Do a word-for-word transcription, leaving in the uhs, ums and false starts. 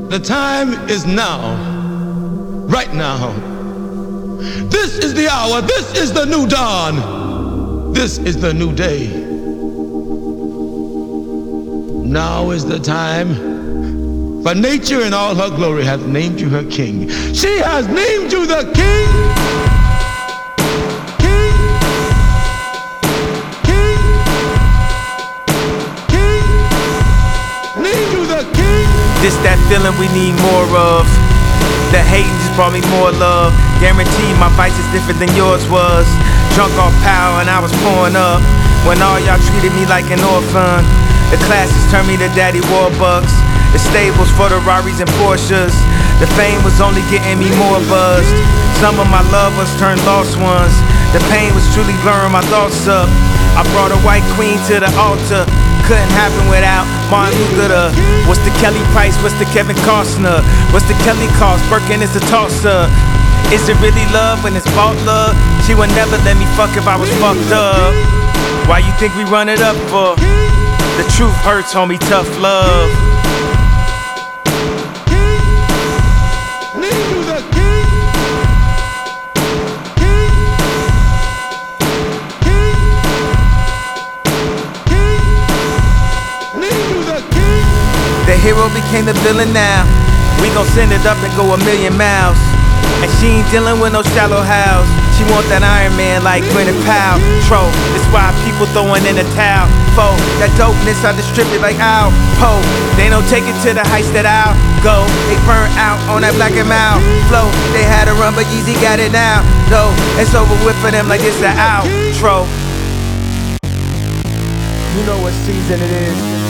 The time is now, right now. This is the hour, this is the new dawn, this is the new day. Now is the time, for nature in all her glory hath named you her king. She has named you the king. King. King. King. Named you the king. This that feeling we need more of. The hating just brought me more love. Guaranteed my vice is different than yours was. Drunk off power and I was pouring up, when all y'all treated me like an orphan. The classes turned me to Daddy Warbucks. The stables for the Rarries and Porsches. The fame was only getting me more buzzed. Some of my loved ones turned lost ones. The pain was truly blurring my thoughts up. I brought a white queen to the altar. Couldn't happen without Martin Luther. What's the Kelly Price? What's the Kevin Costner? What's the Kelly cost? Birkin is a tosser. Is it really love when it's bought love? She would never let me fuck if I was fucked up. Why you think we run it up for? The truth hurts, homie, tough love. The hero became the villain now. We gon' send it up and go a million miles. And she ain't dealing with no shallow house. She want that Iron Man like Gwyneth Paltrow. That's why people throwing in the towel. Fo, that dopeness I distribute like Al Poe. They don't take it to the heights that I'll go. They burn out on that black and mild flow. They had a run but Yeezy got it now. Though it's over with for them like it's the outro. You know what season it is.